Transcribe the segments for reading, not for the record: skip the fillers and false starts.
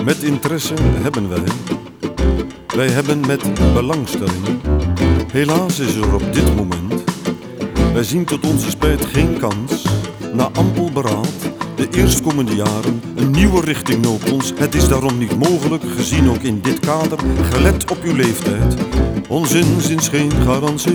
Met interesse hebben wij hebben met belangstelling. Helaas is er op dit moment, wij zien tot onze spijt geen kans. Na ampel beraad, de eerstkomende jaren, een nieuwe richting noopt ons. Het is daarom niet mogelijk, gezien ook in dit kader, gelet op uw leeftijd, ons inziens geen garantie.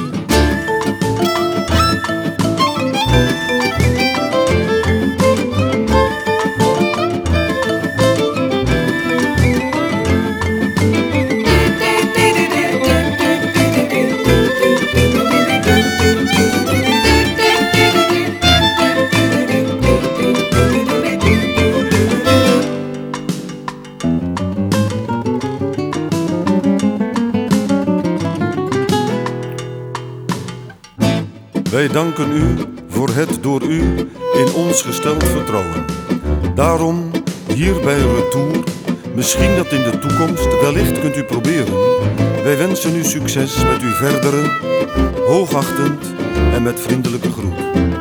Wij danken u voor het door u in ons gesteld vertrouwen. Daarom hier bij Retour, misschien dat in de toekomst wellicht kunt u proberen. Wij wensen u succes met uw verdere, hoogachtend en met vriendelijke groet.